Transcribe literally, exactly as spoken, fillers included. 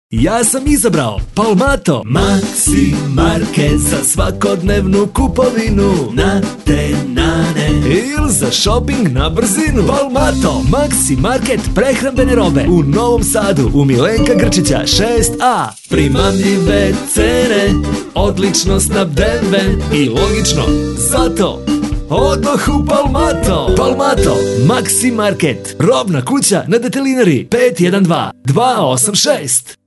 Ja sam izabrao Palmato Maxi Market za svakodnevnu kupovinu na tenane ili za shopping na brzinu. Palmato Maxi Market prehrambene robe u Novom Sadu u Milenka Grčića šest a. Primamljive cene, odlično snabdeven i logično zato odmah u Palmato. Palmato Maxi Market, robna kuća na Detelinari pet jedan dva dva osam šest.